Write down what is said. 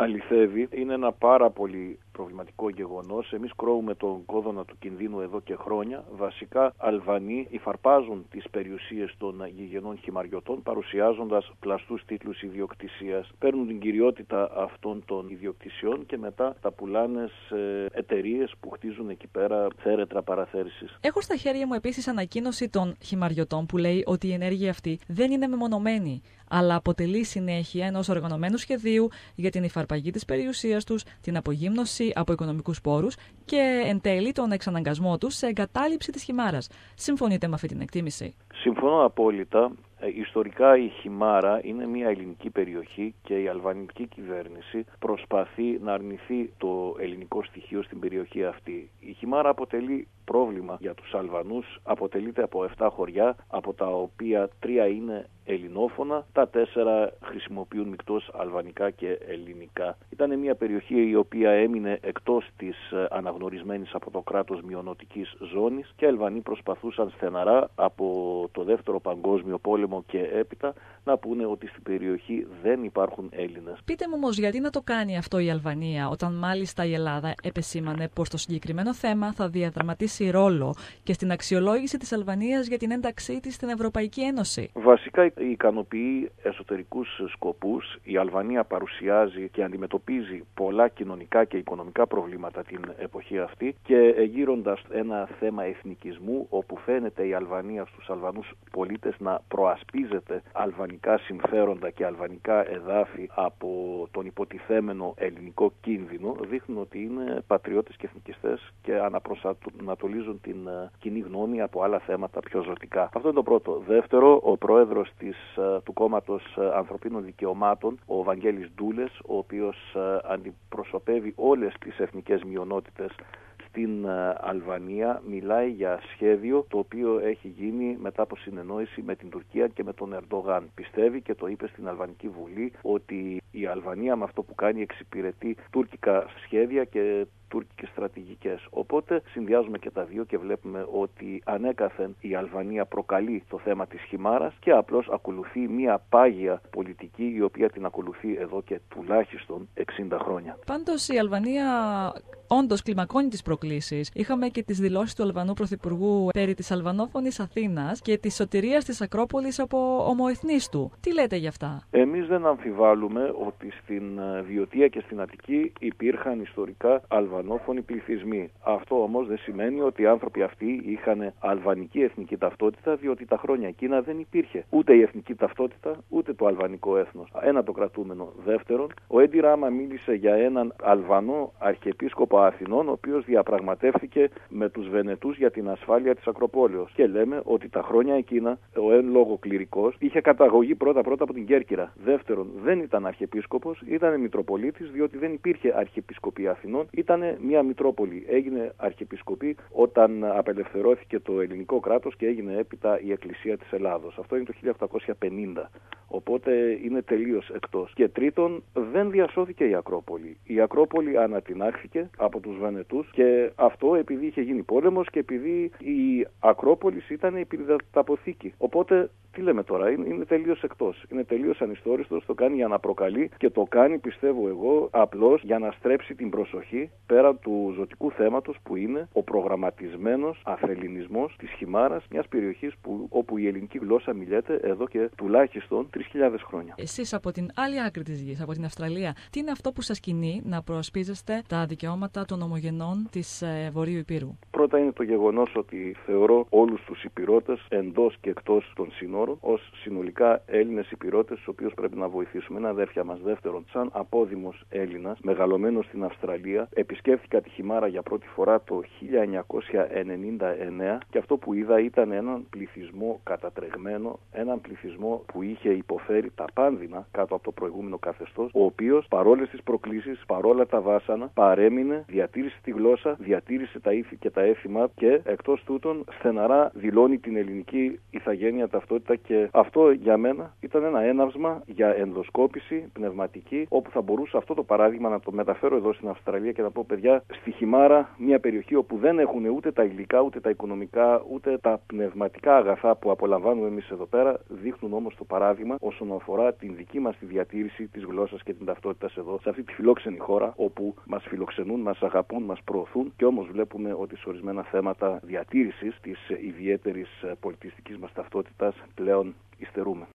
αληθεύει. Είναι ένα πάρα πολύ προβληματικό γεγονός. Εμείς κρώουμε τον κόδωνα του κινδύνου εδώ και χρόνια. Βασικά, Αλβανοί υφαρπάζουν τις περιουσίες των γηγενών χυμαριωτών, παρουσιάζοντας πλαστούς τίτλους ιδιοκτησίας. Παίρνουν την κυριότητα αυτών των ιδιοκτησιών και μετά τα πουλάνε σε εταιρείες που χτίζουν εκεί πέρα θέρετρα παραθέρησης. Έχω στα χέρια μου επίσης ανακοίνωση των χυμαριωτών που λέει ότι η ενέργεια αυτή δεν είναι μεμονωμένη, αλλά αποτελεί συνέχεια ενός οργανωμένου σχεδίου για την υφαρπαγή της περιουσίας τους, την απογύμνωση από οικονομικούς πόρους και εν τέλει τον εξαναγκασμό τους σε εγκατάλειψη της Χιμάρας. Συμφωνείτε με αυτή την εκτίμηση? Συμφωνώ απόλυτα. Ιστορικά η Χιμάρα είναι μια ελληνική περιοχή και η αλβανική κυβέρνηση προσπαθεί να αρνηθεί το ελληνικό στοιχείο στην περιοχή αυτή. Η Χιμάρα αποτελεί πρόβλημα για τους Αλβανούς, αποτελείται από 7 χωριά, από τα οποία 3 είναι ελληνόφωνα, τα 4 χρησιμοποιούν μεικτώς αλβανικά και ελληνικά. Ήταν μια περιοχή η οποία έμεινε εκτός της αναγνωρισμένης από το κράτος μειονοτικής ζώνης και οι Αλβανοί προσπαθούσαν στεναρά από το Δεύτερο Παγκόσμιο Πόλεμο και έπειτα να πούνε ότι στην περιοχή δεν υπάρχουν Έλληνες. Πείτε μου όμως γιατί να το κάνει αυτό η Αλβανία, όταν μάλιστα η Ελλάδα επεσήμανε πως το συγκεκριμένο θέμα θα διαδραματίσει ρόλο και στην αξιολόγηση της Αλβανίας για την ένταξή της στην Ευρωπαϊκή Ένωση? Βασικά ικανοποιεί εσωτερικούς σκοπούς. Η Αλβανία παρουσιάζει και αντιμετωπίζει πολλά κοινωνικά και οικονομικά προβλήματα την εποχή αυτή και γύροντας ένα θέμα εθνικισμού, όπου φαίνεται η Αλβανία στους Αλβανούς πολίτες να προασπίζεται αλβανικά συμφέροντα και αλβανικά εδάφη από τον υποτιθέμενο ελληνικό κίνδυνο, δείχνουν ότι είναι πατριώτες και εθνικιστές και αναπροσανατολίζουν την κοινή γνώμη από άλλα θέματα πιο ζωτικά. Αυτό είναι το πρώτο. Δεύτερο, ο πρόεδρος του κόμματος Ανθρωπίνων Δικαιωμάτων, ο Βαγγέλης Ντούλες, ο οποίος αντιπροσωπεύει όλες τις εθνικές μειονότητες στην Αλβανία, μιλάει για σχέδιο το οποίο έχει γίνει μετά από συνεννόηση με την Τουρκία και με τον Ερντογάν. Πιστεύει και το είπε στην Αλβανική Βουλή ότι η Αλβανία με αυτό που κάνει εξυπηρετεί τουρκικά σχέδια και τουρκικές στρατηγικές. Οπότε συνδυάζουμε και τα δύο και βλέπουμε ότι ανέκαθεν η Αλβανία προκαλεί το θέμα της Χιμάρας και απλώς ακολουθεί μια πάγια πολιτική η οποία την ακολουθεί εδώ και τουλάχιστον 60 χρόνια. Πάντως η Αλβανία όντως κλιμακώνει τις προκλήσεις. Είχαμε και τις δηλώσεις του Αλβανού Πρωθυπουργού περί της αλβανόφωνης Αθήνας και της σωτηρίας της Ακρόπολης από ομοεθνίστου. Τι λέτε γι' αυτά? Εμείς δεν αμφιβάλλουμε ότι στην Βιωτία και στην Αττική υπήρχαν ιστορικά αλβανόφωνοι πληθυσμοί. Αυτό όμως δεν σημαίνει ότι οι άνθρωποι αυτοί είχαν αλβανική εθνική ταυτότητα, διότι τα χρόνια εκείνα δεν υπήρχε ούτε η εθνική ταυτότητα ούτε το αλβανικό έθνος. Ένα το κρατούμενο. Δεύτερον, ο Έντι Ράμα μίλησε για έναν Αλβανό αρχιεπίσκοπο Αθηνών, ο οποίος διαπραγματεύτηκε με τους Βενετούς για την ασφάλεια της Ακροπόλεως. Και λέμε ότι τα χρόνια εκείνα ο εν λόγω κληρικός είχε καταγωγή πρώτα από την Κέρκυρα. Δεύτερον, δεν ήταν αρχιεπίσκοπος, ήταν μητροπολίτης, διότι δεν υπήρχε αρχιεπισκοπή Αθηνών, ήταν μια μητρόπολη. Έγινε αρχιεπισκοπή όταν απελευθερώθηκε το ελληνικό κράτος και έγινε έπειτα η Εκκλησία της Ελλάδος. Αυτό είναι το 1850. Οπότε είναι τελείως εκτός. Και τρίτον, δεν διασώθηκε η Ακρόπολη. Η Ακρόπολη ανατινάχθηκε από τους Βενετούς και αυτό επειδή είχε γίνει πόλεμος και επειδή η Ακρόπολη ήταν η πυρηναταποθήκη. Οπότε τι λέμε τώρα, είναι τελείως εκτός. Είναι τελείως ανιστόριστος, το κάνει για να προκαλεί και το κάνει, πιστεύω εγώ, απλώς για να στρέψει την προσοχή πέρα του ζωτικού θέματος που είναι ο προγραμματισμένος αφελινισμός της Χιμάρας, μιας περιοχής όπου η ελληνική γλώσσα μιλιέται εδώ και τουλάχιστον 3.000 χρόνια. Εσείς από την άλλη άκρη της γης, από την Αυστραλία, τι είναι αυτό που σας κινεί να προασπίζεστε τα δικαιώματα των ομογενών της Βορείου Ηπείρου? Πρώτα είναι το γεγονός ότι θεωρώ όλους τους Ηπειρώτες εντός και εκτός των συνόρων ως συνολικά Έλληνες Ηπειρώτες, τους οποίους πρέπει να βοηθήσουμε. Είναι αδέρφια μας. Δεύτερον, σαν απόδημος Έλληνας, μεγαλωμένος στην Αυστραλία, επισκέφθηκα τη Χιμάρα για πρώτη φορά το 1999 και αυτό που είδα ήταν έναν πληθυσμό κατατρεγμένο, έναν πληθυσμό που είχε υποφέρει τα πάνδυνα κάτω από το προηγούμενο καθεστώς, ο οποίος παρόλες τις προκλήσεις, παρόλα τα βάσανα, παρέμεινε, διατήρησε τη γλώσσα, διατήρησε τα ήθη και τα έθιμα και εκτός τούτων στεναρά δηλώνει την ελληνική ηθαγένεια, ταυτότητα ταυτότητα και αυτό για μένα ήταν ένα έναυσμα για ενδοσκόπηση πνευματική, όπου θα μπορούσα αυτό το παράδειγμα να το μεταφέρω εδώ στην Αυστραλία και να πω, παιδιά, στη Χιμάρα, μια περιοχή όπου δεν έχουν ούτε τα υλικά, ούτε τα οικονομικά, ούτε τα πνευματικά αγαθά που απολαμβάνουμε εμείς εδώ πέρα, δείχνουν όμως το παράδειγμα όσον αφορά την δική μας τη διατήρηση της γλώσσας και την ταυτότητας εδώ, σε αυτή τη φιλόξενη χώρα, όπου μας φιλοξενούν, μας αγαπούν, μας προωθούν και όμως βλέπουμε ότι σε ορισμένα θέματα διατήρησης της ιδιαίτερης πολιτιστικής μας ταυτότητας πλέον υστερούμε.